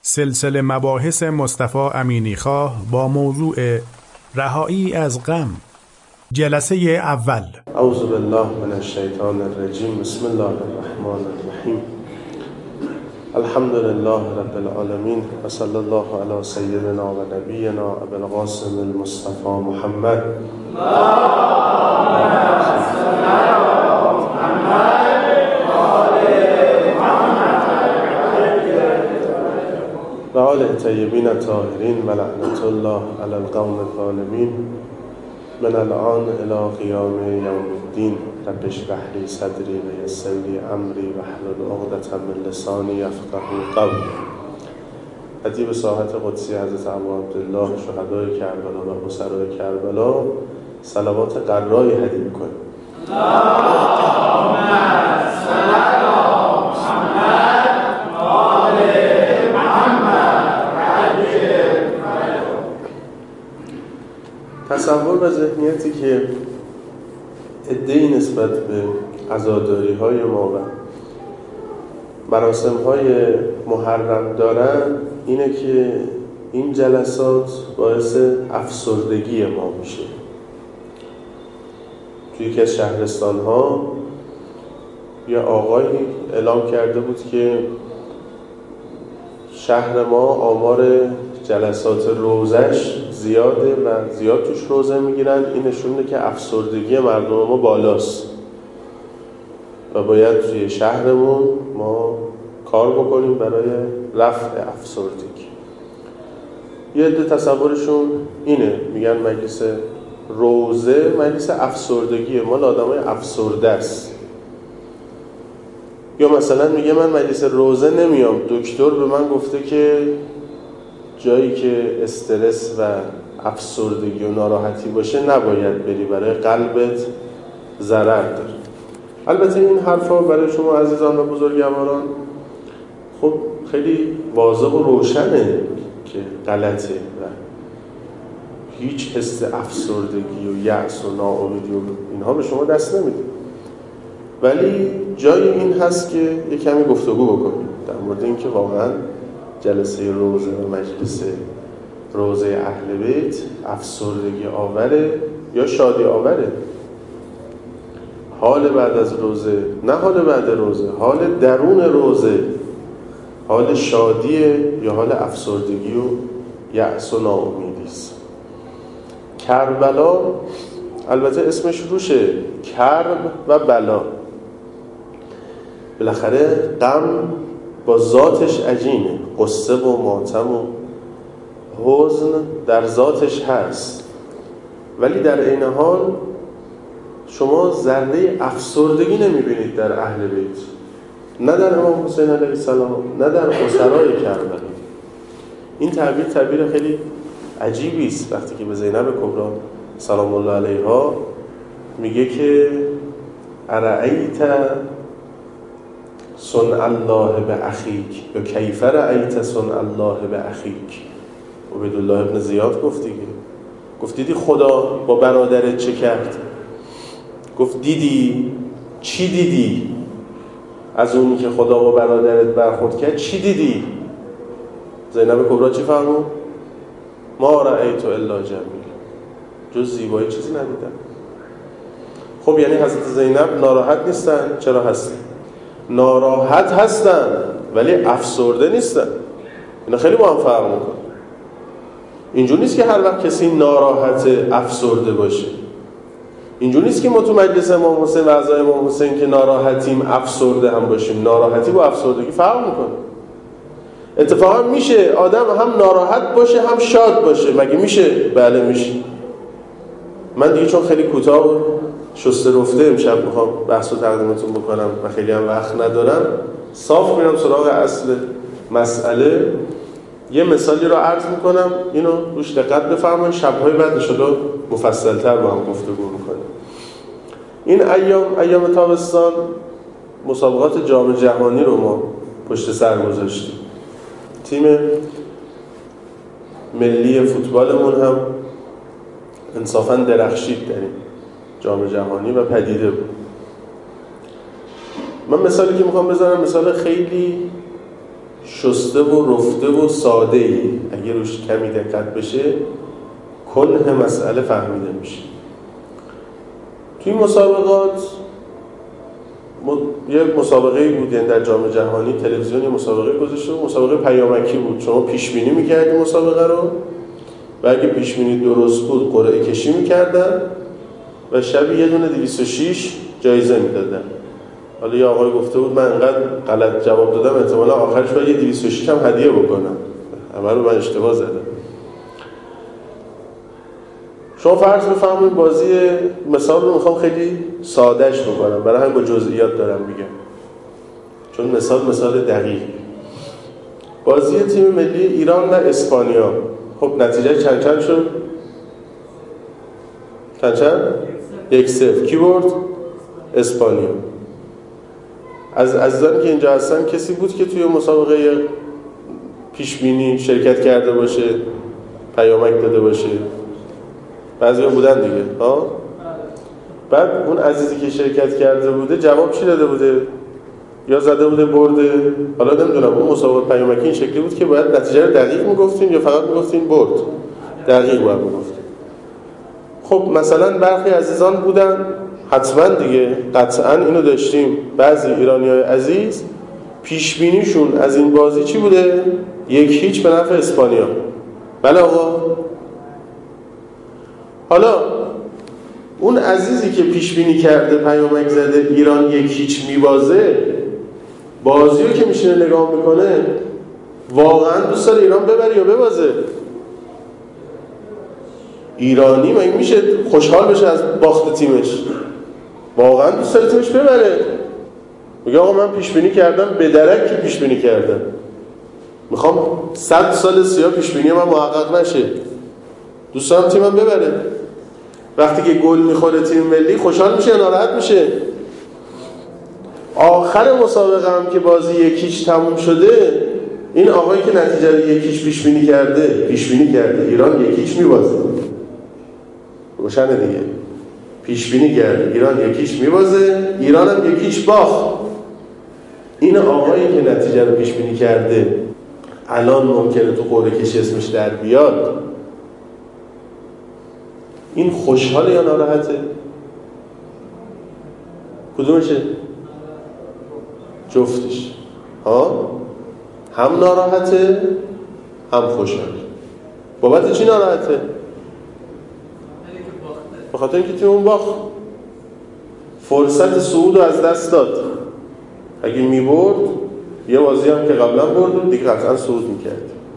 سلسله مباحث مصطفی امینیخواه با موضوع رهایی از غم، جلسه اول. اعوذ بالله من الشیطان الرجیم. بسم الله الرحمن الرحیم. الحمد لله رب العالمین و صلی الله علی سیدنا و نبینا ابی القاسم المصطفى محمد و آل طیبین الطاهرین و لعنت الله علی القوم الظالمین من الان الی قیام یوم الدین. رب اشرح لی صدری و یسر لی امری واحلل عقدة من لسانی یفقهوا قولی. ادیب ساحت قدسی حضرت ابو عبدالله شهدای کربلا و اسرای کربلا صلوات قرایی هدیه می‌کنیم. اللهم صل علی محمد و آل محمد. تصور و ذهنیتی که عده‌ای نسبت به عزاداری‌های ما و مراسم‌های محرم دارن اینه که این جلسات باعث افسردگی ما میشه. توی یکی از شهرستان‌ها یه آقایی اعلام کرده بود که شهر ما آمار جلسات روزش زیاده و زیاد توش روزه میگیرن. این نشون میده که افسردگی مردم ما بالاست و باید توی شهرمون ما کار بکنیم برای رفع افسردگی. یه عده تصورشون اینه، میگن مجلس روزه مجلس افسردگیه، مال آدمای افسرده است. یا مثلا میگه من مجلس روزه نمیام، دکتر به من گفته که جایی که استرس و افسردگی و ناراحتی باشه نباید بری، برای قلبت ضرر داره. البته این حرفا برای شما عزیزان و بزرگواران خب خیلی واضح و روشنه که غلطه و هیچ حس افسردگی و یأس و ناامیدی و اینها به شما دست نمیده. ولی جای این هست که یک کمی گفتگو بکنیم در مورد اینکه واقعا جلسه روزه و مجلس روزه اهل بیت افسردگی آوره یا شادی آوره. حال بعد از روزه، نه حال بعد روزه، حال درون روزه، حال شادیه یا حال افسردگی و یأس و ناامیدی است. کربلا البته اسمش روشه، کرب و بلا. بالاخره غم با ذاتش عجینه، قصه و ماتم و حزن در ذاتش هست، ولی در عین حال شما ذره افسردگی نمیبینید در اهل بیت، نه در امام حسین علیه السلام، نه در اسرای کربلا. این تعبیر خیلی عجیبی است وقتی که به زینب کبری سلام الله علیها میگه که ارأیت صنع الله به اخیک یا کیف رأیت صنع الله به اخیک. عبیدالله ابن زیاد گفت دیگه، گفت دیدی خدا با برادرت چه کرد؟ گفت دیدی؟ چی دیدی؟ از اونی که خدا با برادرت برخورد کرد چی دیدی؟ زینب کبری چی فرمود؟ ما رأیت الا جمیل، جز زیبایی چیزی ندیدم. خب یعنی حضرت زینب ناراحت نیستن؟ چرا هستن؟ ناراحت هستن ولی افسرده نیستن. اینا خیلی با هم فرق میکنه. اینجور نیست که هر وقت کسی ناراحت افسرده باشه. اینجور نیست که ما تو مجلس امام حسین و اعضای امام حسین که ناراحتیم افسرده هم باشیم. ناراحتی با افسردگی فرق میکنه. اتفاقا میشه آدم هم ناراحت باشه هم شاد باشه. مگه میشه؟ بله میشه. من دیگه چون خیلی کوتاه شسته رفته امشب میخوام بحث رو تقدیمتون بکنم و خیلی هم وقت ندارم، صاف میرم سراغ اصل مسئله. یه مثالی رو عرض میکنم، اینو روش دقت بفرمایید، شب‌های بعد انشالله مفصل‌تر با هم گفتگو میکنیم. این ایام تابستان مسابقات جام جهانی رو ما پشت سر گذاشتیم. تیم ملی فوتبالمون هم انصافاً درخشید در این جام جهانی و پدیده بود. من مثالی که میخوام بزنم مثال خیلی شسته و رفته و ساده‌ای اگه روش کمی دقت بشه کنه مسئله فهمیده میشه. توی مسابقات یه مسابقه بود، یعنی در جام جهانی تلویزیون یه مسابقه گذاشته بود، مسابقه پیامکی بود. شما پیش بینی می‌کردی مسابقه رو و اگه پیش بینی درست بود قرعه کشی می‌کردن و شبی یه دونه 206 جایزه میدادن. حالا یه آقای گفته بود من انقدر غلط جواب دادم احتمالاً آخرش باید یه 206 هم هدیه بکنم. همه رو من اشتباه زدم. شما فرض بفرمایید بازی، مثال رو میخوام خیلی سادهش بکنم برای همین با جزئیات دارم میگم چون مثال دقیق. بازی تیم ملی ایران و اسپانیا، خب نتیجه چند شد؟ چند؟ 1-0. کی برد؟ اسپانیا. از عزیزانی که اینجا هستن کسی بود که توی مسابقه پیشبینی شرکت کرده باشه، پیامک داده باشه؟ بعضی‌ها بودن دیگه ها. بعد اون عزیزی که شرکت کرده بوده جواب چی داده بوده؟ یا زده بوده برده؟ حالا نمیدونم اون مسابقه پیامکی این شکلی بود که باید نتیجه رو دقیق میگفتین یا فقط میگفتین برد؟ دقیق باید میگفتین. خب مثلا برخی عزیزان بودن حتما دیگه قطعا اینو داشتیم، بعضی ایرانیای عزیز پیش بینیشون از این بازی چی بوده؟ 1-0 به نفع اسپانیا. بله آقا. حالا اون عزیزی که پیش بینی کرده پیامک زده ایران 1-0 میبازه، بازی رو که میشینه نگاه میکنه واقعا دوست داره ایران ببره یا ببازه؟ ایرانی مگه میشه خوشحال بشه از باخت تیمش؟ واقعا دوست داره تیمش ببره. میگه آقا من پیش بینی کردم به درک که پیش بینی کردم، میخوام 100 سال سیاه پیش بینی من محقق نشه، دوست دارم تیمم ببره. وقتی که گل میخوره تیم ملی خوشحال میشه یا ناراحت میشه؟ آخر مسابقه هم که بازی 1-0 تموم شده، این آقایی که نتیجه رو 1-0 پیش بینی کرده ایران 1-0 میبازه، روشنه دیگه، پیش بینی کرده ایران 1-0 میبازه، ایران هم 1-0 باخت. این آقایی که نتیجه رو پیش بینی کرده الان ممکنه تو قرعه کشی اسمش در بیاد، این خوشحاله یا ناراحته؟ کدومشه؟ جفتش. هم ناراحته هم خوشحاله. بابت چی ناراحته؟ به خاطر اینکه تیمون باخت، فرصت صعود رو از دست داد. اگه میبرد یه بازی هم که قبلا برد دیگه قطعا صعود میکرد.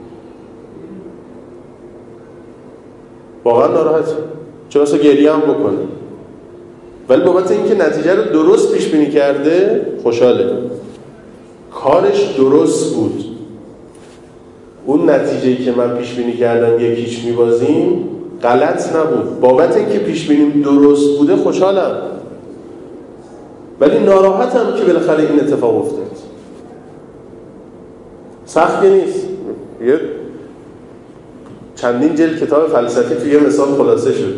واقعا ناراحته، چه واسه گریه هم بکنه، ولی بابت اینکه نتیجه رو درست پیش بینی کرده خوشحاله. کارش درست بود. اون نتیجه‌ای که من پیش بینی کردم 1-0 میبازیم غلط نبود. بابت اینکه پیش بینیم درست بوده خوشحالم، ولی ناراحتم که بالاخره این اتفاق افتاد. سختی نیست. یه چندین جلد کتاب فلسفی توی یه مثال خلاصه شد،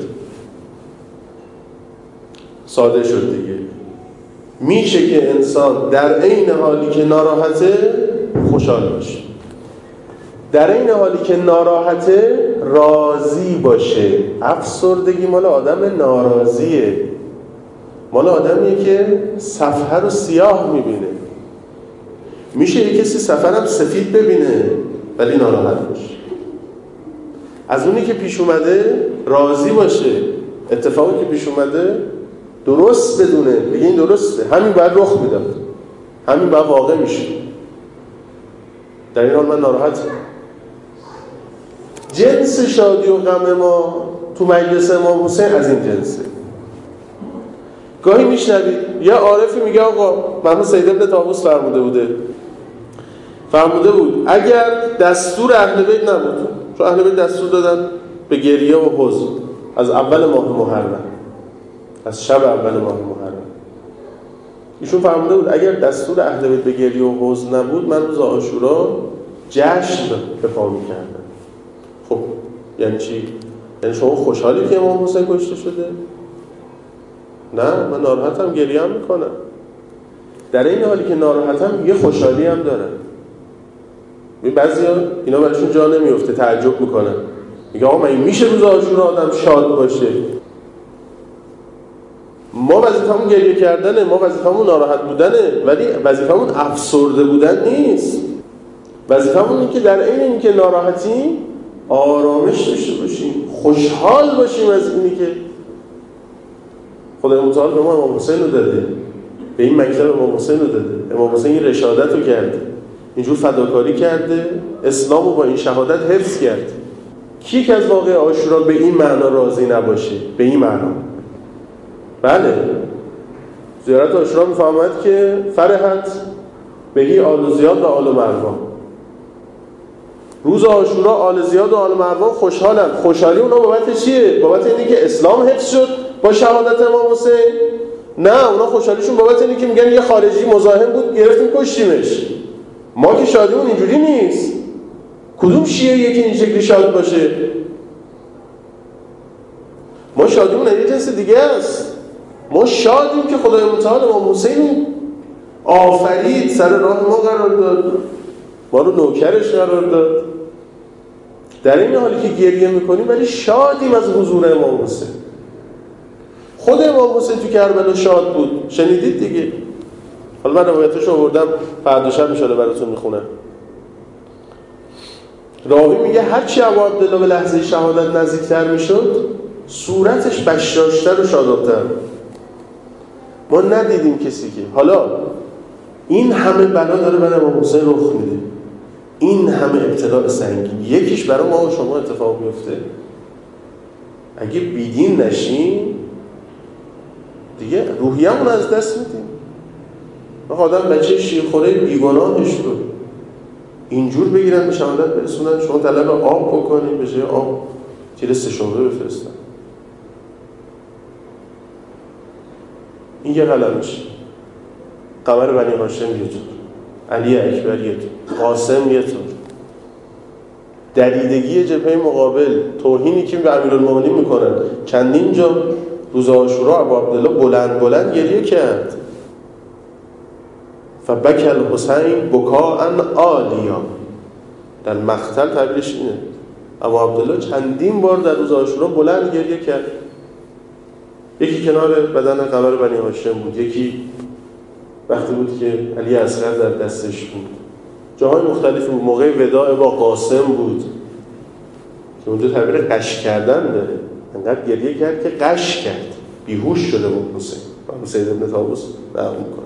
ساده شد دیگه. میشه که انسان در عین حالی که ناراحته خوشحال باشه، در عین حالی که ناراحته راضی باشه. افسردگی مال آدم ناراضیه، مال آدمیه که صفحه رو سیاه میبینه. میشه یه کسی صفحه رو سفید ببینه ولی ناراحت باشه. از اونی که پیش اومده راضی باشه، اتفاقی که پیش اومده درست بدونه، بگه این درسته، همین باید رخ میداد، همین باید واقع میشه. در این حال من ناراحتم. جنس شادی و غم ما تو مجلس امام حسین از این جنسه. گاهی میشنوید یه عارفی میگه آقا محمود سید ابن طاووس فرموده بود اگر دستور اهل بیت نبود، چون اهل بیت دستور دادن به گریه و حزن از اول ماه محرم، از شب اول ماه محرم، ایشون فرموده بود اگر دستور اهل بیت به گریه و حزن نبود من روز عاشورا جشن به پا می‌کردم. خب یعنی چی؟ یعنی شما خوشحالی که امام حسین کشته شده؟ نه، من ناراحتم، گریه هم میکنم. در این حالی که ناراحتم یه خوشحالی هم دارم. بعضیا اینا براشون جا نمیفته، تعجب میکنن، میگه آقا من میشه روز عاشورا آدم شاد باشه؟ ما وظیفمون گریه کردنه، ما وظیفمون ناراحت بودنه، ولی وظیفمون افسرده بودن نیست. وظیفمون اینه که در عین اینکه ناراحتیم آرامش داشته باشیم، خوشحال باشیم از اینی که خدای متعال به ما امام حسین رو داده، به این مکتب امام حسین رو داده. امام حسین این رشادت رو کرده، اینجور فداکاری کرده، اسلام رو با این شهادت حفظ کرد. کی که از واقع عاشورا به این معنا راضی نباشه؟ به این معنا بله، زیارت عاشورا میفهمد که فرحت بهی آل زیاد و آل مروان. روز عاشورا آل زیاد و آل مروان خوشحالن. خوشحالی اونا بابت چیه؟ بابت اینه که اسلام حفظ شد با شهادت امام حسین؟ نه، اونا خوشحالیشون بابت اینه که میگن یه خارجی مزاحم بود گرفتیم کشتیمش. ما که شادیمون اینجوری نیست. کدوم شیعه که این شکلی شاد باشه؟ ما شادیمون یه جنس دیگه است. ما شادیم که خدای متعال امام حسین آفرید، سر راه ما قرار داد، ما رو نوکرش قرار داد. در این حالی که گریه میکنیم ولی شادیم از حضور امام حسین. خود امام حسین تو کربلا شاد بود، شنیدید دیگه. حالا من روایتش آوردم، فردا شب انشالله براتون میخونم. راوی میگه هرچی ابو عبدالله به لحظه شهادت نزدیکتر میشد صورتش بشاشتر و شادابتر. ما ندیدیم کسی که حالا این همه بلا داره برای امام حسین رخ میده، این همه ابتلاء سنگین، یکیش برای ما و شما اتفاق میفته، اگه بیدین نشیم دیگه روحیه‌مون از دست میدیم. آدم بچه شیرخوره بیگناهش رو اینجور بگیرن به شهادت برسونن، شما طلب آب بکنید، به جای آب تیر سه‌شنبه بفرستن. این یه قلمش. قمر بنی هاشم یه طور، علی اکبر یه طور، قاسم یه طور. دریدگی جبهه مقابل، توهینی که به امیرالمومنین میکنن. چندین جا روز عاشورا ابو عبدالله بلند بلند گریه کرد. فبکى الحسین بکاء عالیا. در مقتل تعبیرش اینه. ابو عبدالله چندین بار در روز عاشورا بلند گریه کرد. یکی کنار بدن قمر بنی هاشم بود، یکی وقتی بود که علی اصغر در دستش بود، جاهای مختلفی بود. موقع وداع با قاسم بود که اونجا تعبیر قش کردن داره، انقدر گریه کرد که قش کرد، بیهوش شده بود حسین. سید ابن طاووس نقل میکنه.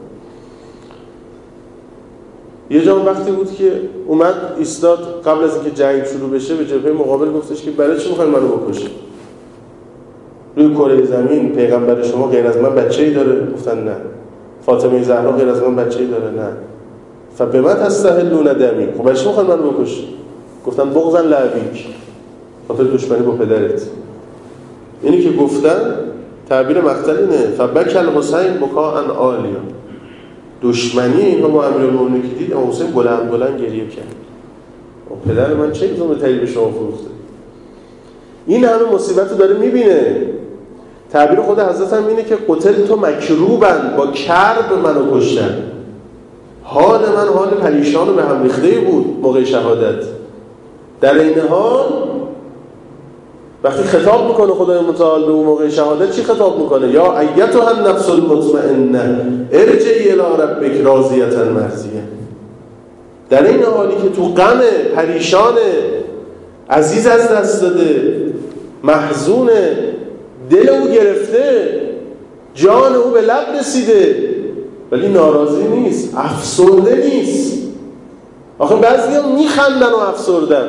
یه جا وقتی بود که اومد ایستاد قبل از اینکه جنگ شروع بشه، به جبهه مقابل گفتش که برای چی میخواین منو بکشید؟ روی کره زمین پیغمبر شما غیر از من بچه‌ای داره؟ گفتن نه. فاطمه زهرا غیر از من بچه‌ای داره؟ نه. فبما تستحلون دمی. خب برای چی میخواین منو بکشید؟ گفتن بغضا لابیک، خاطر دشمنی با پدرت. اینی که گفتن تعبیر مقتل اینه، فبکى الحسین بکاء عالیا. دشمنی اینها با امیرالمومنین که دید، امام حسین بلند بلند گریه کرد. پدر من چه ایزون به تایی به شما فروخته؟ این همه مصیبت رو داره میبینه. تعبیر خود حضرت هم اینه که قتل تو مکروبن، با کرب منو کشتن. حال من حال پریشان و به هم ریخته بود موقع شهادت. در این حال وقتی خطاب میکنه خدای متعال به اون موقع شهادت، چی خطاب میکنه؟ یا ایتها النفس المطمئنه ارجعی الی ربک راضیه مرضیه. در این حالی که تو غم، پریشان، عزیز از دست داده، محزون، دل او گرفته، جان او به لب رسیده، ولی ناراضی نیست، افسرده نیست. آخه بعضی هم میخندن و افسردن.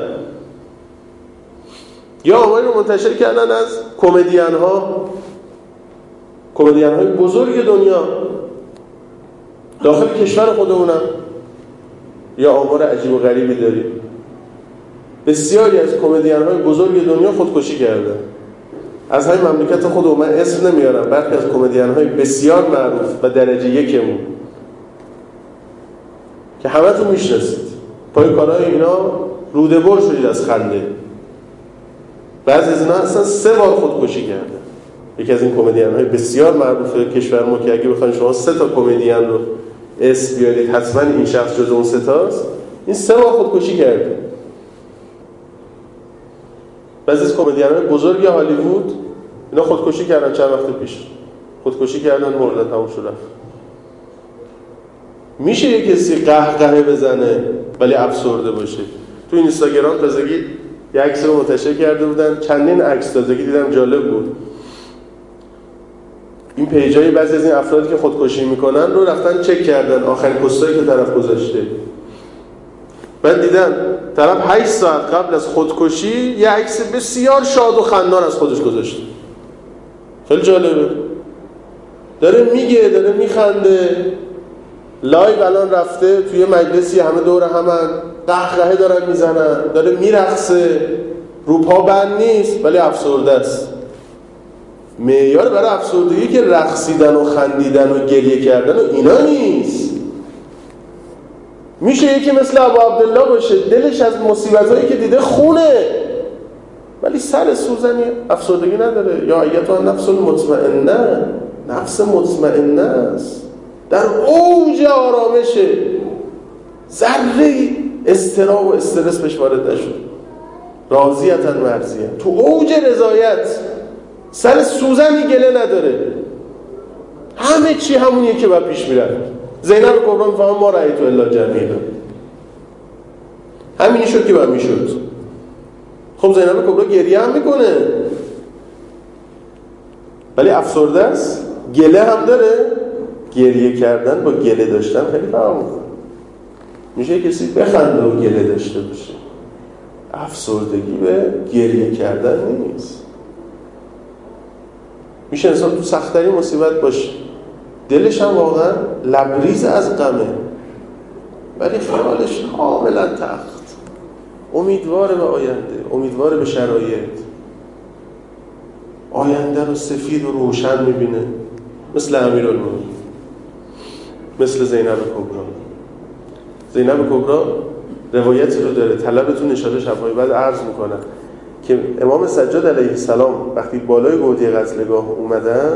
یا آماری رو منتشر کردن از کمدین های بزرگ دنیا داخل کشور خودمونم. یا آمار عجیب و غریبی داریم، بسیاری از کمدین های بزرگ دنیا خودکشی کردن. از همین مملکت خودمون، من اسم نمیارم، برخی از کمدین های بسیار معروف و درجه یکمون که همه تو میشناسید، پای کارهای اینا روده بر شدید از خنده. بعضی از اینا اصلا 3 بار خودکشی کردن. یکی از این کمدین های بسیار معروف کشور ما که اگه بخواید شما 3 تا کمدین رو اسم بیارید حتما این شخص جز اون 3 تاست، این 3 بار خودکشی کرده. بعضی از کمدین‌های بزرگ هالیوود اینا خودکشی کردن چند وقت پیش. خودکشی کردن مردن تموم شد رفت. میشه یه کسی قهقهه بزنه ولی افسرده باشه؟ تو اینستاگرام تازگی یه عکس رو منتشر کرده بودن، چندین عکس تازگی دیدم جالب بود. این پیجای بعضی از این افرادی که خودکشی میکنن رو رفتن چک کردن آخرین پستایی که طرف گذاشته. من دیدم طرف 8 ساعت قبل از خودکشی یه عکس بسیار شاد و خندان از خودش گذاشته. خیلی جالبه. داره میگه، داره میخنده. لایو الان رفته توی مجلسی همه دور همن، قهقهه دارن میزنن، داره میرقصه، رو پا بند نیست ولی افسرده است. معیار برای افسردگی که رقصیدن و خندیدن و گریه کردن و اینا نیست. میشه یکی مثل ابو عبدالله باشه دلش از مصیبتایی که دیده خونه ولی سر سوزنی افسردگی نداره. یا ایتها النفس المطمئنه، نفس مطمئنه است، در اوج آرامشه، ذره اضطراب و استرس بهش وارد نشد، راضیةً مرضیه، تو اوج رضایت، سر سوزنی گله نداره، همه چی همونیه که باید پیش میره. زینب کبرا میفهمه ما رأیت الا جمیلا، همینی شد که باید میشد. خب زینب کبرا گریه هم میکنه ولی افسرده است، گله هم داره. گریه کردن با گله داشتن خیلی فرق میکنه. میشه کسی بخنده و گله داشته باشه، افسردگی به گریه کردن نیست. میشه انسان تو سخت‌ترین مصیبت باشه، دلش هم واقعا لبریز از غمه ولی خیالش کاملا تخت، امیدوار به آینده، امیدوار به شرایط، آینده رو سفید و روشن میبینه، مثل امیرالمومنین، مثل زینب کبرا. زینب کبرا روایتی رو داره، طلبتون انشاءالله شب‌های بعد عرض میکنم که امام سجاد علیه السلام وقتی بالای گودی قتلگاه اومدن،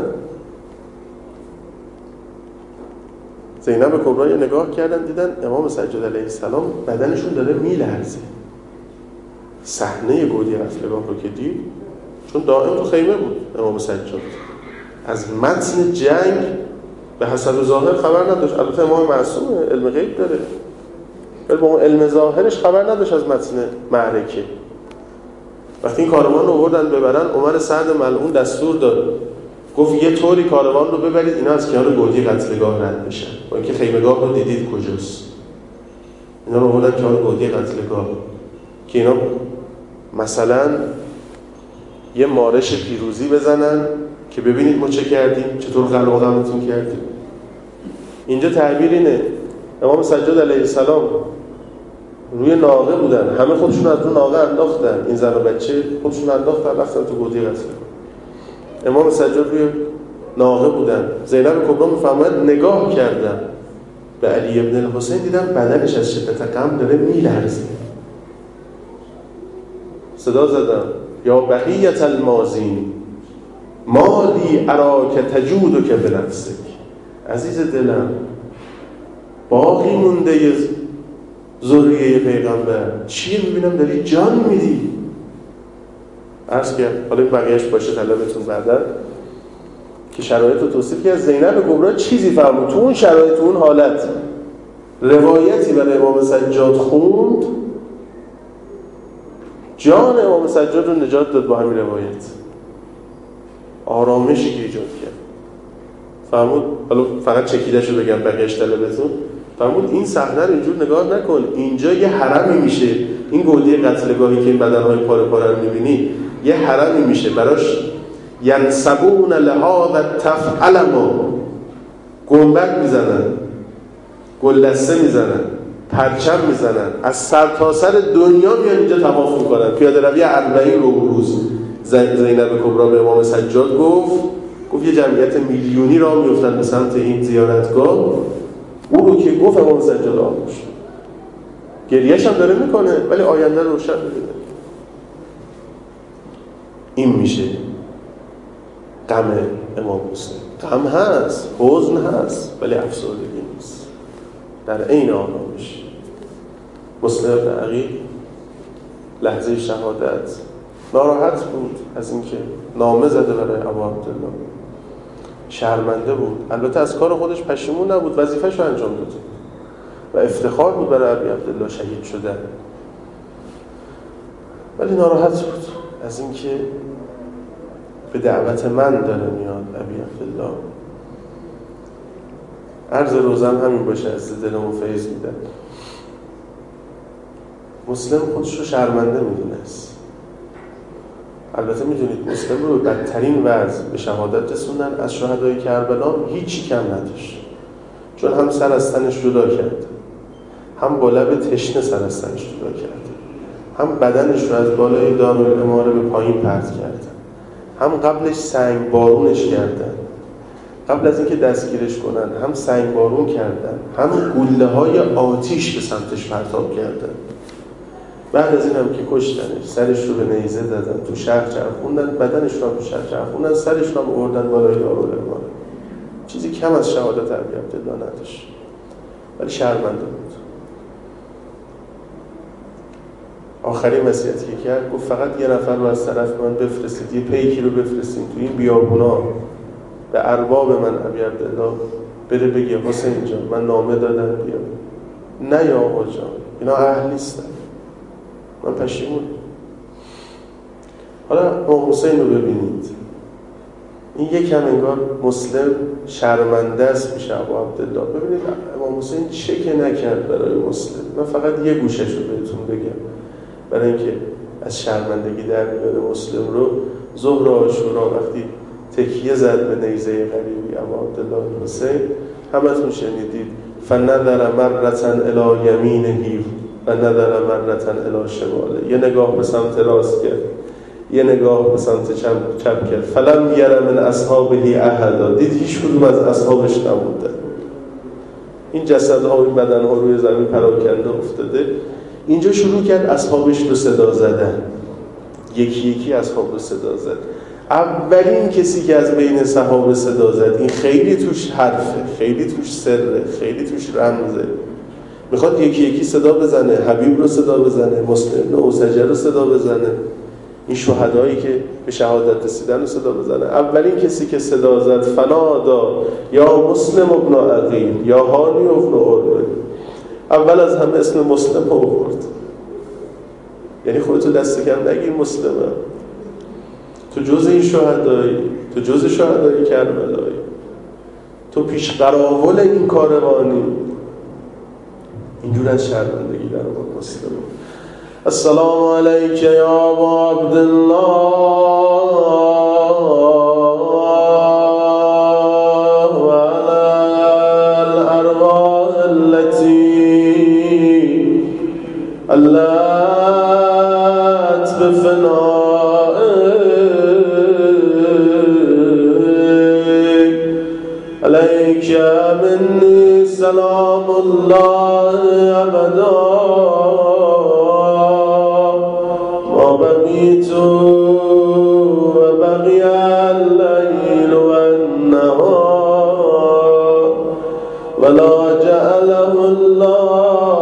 زینب کبرا یه نگاه کردن دیدن امام سجاد علیه السلام بدنشون داره میلرزه. صحنه گودی قتلگاه رو که دید، چون دائم تو خیمه بود امام سجاد، از متن جنگ به حسب ظاهر خبر نداشت. البته امام معصومه، علم غیب داره، ولی با اون علم ظاهرش خبر نداشت از متن معرکه. وقتی این کاروان رو آوردن ببرن، عمر سعد ملعون دستور داد، گفت یه طوری کاروان رو ببرید اینا از کنار گودی قتلگاه رد بشن، با اینکه خیمه‌گاه رو دیدید کجاست. اینا رو آوردن کنار گودی قتلگاه که اینا مثلا یه مارش پیروزی بزنن که ببینید ما چه کردیم، چطور قلع و قمتون کردیم. اینجا تعبیر اینه امام سجاد علیه السلام روی ناقه بودن، همه خودشون از رو ناقه انداختن، این زن و بچه خودشون انداختن رفتن تو گودی قتل. امام سجاد روی ناقه بودن. زینب کبرا میفرماید نگاه کردم به علی ابن الحسین، دیدم بدنش از شدت غم داره میلرزه. صدا زدم یا بقیت المازین مالی اراک تجودک بنفسک، عزیز دلم باقی مونده ذریه پیغمبر چیه میبینم داری جان میدی. عرض کرد حالا این بقیهش باشه طلبتون بعدا که شرایط رو توصیف کرد. زینب کبرا چیزی فرمود تو اون شرایط، تو اون حالت روایتی برای امام سجاد خوند، جان امام سجاد رو نجات داد با همین روایت، آرامشی که ایجاد کرد. فرمود حالا فقط چکیده‌شو بگم بقیه‌اش طلبتون، فرمود این صحنه رو اینجور نگاه نکن، اینجا یه حرمی میشه، این گودی قتلگاهی که این بدنهای پاره پاره رو میبینی یه حرمی میشه براش، ینسبون لهذا التفعلما، گنبد میزنن، گلدسته میزنن، پرچم میزنن، از سر تا سر دنیا میان اینجا طواف میکنن. پیاده روی 40 روز زینب کبرا به امام سجاد گفت یه جمعیت میلیونی راه میفتن به سمت این زیارتگاه. اون رو که گفت امام سجاد آموش گریهش هم داره میکنه ولی آینده روشن میبینه. این میشه غم امام حسین. غم هست، حزن هست ولی افسردگی نیست، در عین آرامش. مسلم بن عقیل لحظه شهادت ناراحت بود از اینکه نامه زده برای ابو عبدالله، شرمنده بود. البته از کار خودش پشیمون نبود، وظیفه‌شو انجام داد و افتخار بود برای ابی عبدالله شهید شدن، ولی ناراحت بود از اینکه به دعوت من داره میاد ابی عبدالله. عرض روزم همین باشه، از دلمون فیض میدن. مسلم خودش رو شرمنده میدونست. البته میدونید مسلم رو به بدترین وضع به شهادت رسوندن. از شهدای کربلا هیچی کم نداشت، چون هم سر از تنش جدا کرد، هم با لب تشنه سر از تنش جدا کرد، هم بدنش رو از بالای دارالاماره به پایین پرت کردن، هم قبلش سنگ بارونش کردن، قبل از اینکه دستگیرش کنن هم سنگ بارون کردن، هم گوله های آتیش به سمتش پرتاب کردن. بعد از این هم که کشتنش سرش رو به نیزه زدن، تو شهر چرخوندن، بدنش رو تو شهر چرخوندن، سرش رو آوردن بالای دارالاماره. چیزی کم از شهادت ابی عبدالله نداشت، ولی شرمنده بود. آخرین وصیتی که کرد گفت فقط یه نفر رو از طرف من بفرستید، یه پیکی رو بفرستید تو این بیابونا به ارباب من ابی عبدالله، بره بگه حسین جان من نامه دادم بیا. نه یا آقا جان اینا اهل نیستن، من پشیمون. حالا امام حسین رو ببینید، این یکم انگار مسلم شرمنده است میشه ابو عبدالله. ببینید امام حسین چه که نکرد برای مسلم. من فقط یه گوشش رو بهتون بگم برای اینکه از شرمندگی در بیاره مسلم رو. ظهر عاشورا وقتی تکیه زد به نیزه غریبی ابو عبدالله حسین، همتون شنیدید فنظر مرة الی یمینه و نظر مرة الی شماله، یه نگاه به سمت راست کرد، یه نگاه به سمت چپ کرد. فلم یر من اصحابه احدا، دید هیچ کدوم از اصحابش نبودن. این جسدها و این بدنها روی زمین پراکنده افتاده. اینجا شروع کرد اصحابش رو صدا زدن، یکی یکی اصحاب رو صدا زد. اولین کسی که از بین صحابه صدا زد، این خیلی توش حرفه، خیلی توش سره، خیلی توش رمزه، میخواد یکی یکی صدا بزنه، حبیب رو صدا بزنه، مسلم بن اوسجه رو صدا بزنه، این شهدایی که به شهادت رسیدن رو صدا بزنه. اولین کسی که صدا زد فنادا یا مسلم ابن عقیل یا هانی ابن عروه، اول از همه اسم مسلم رو آورد. یعنی خودتو دست کم نگیر مسلمه، تو جز این شهدایی، تو جز شهدای کربلایی، تو پیش قراول این کاروانی. اینجور از شرمندگی در آورد مسلم. السلام علیک یا ابا عبدالله و علی الارواح التي علت بفنائک، علیک منی سلام الله ابدا ما بقیت و بقی اللیل و النهار ولا جعله الله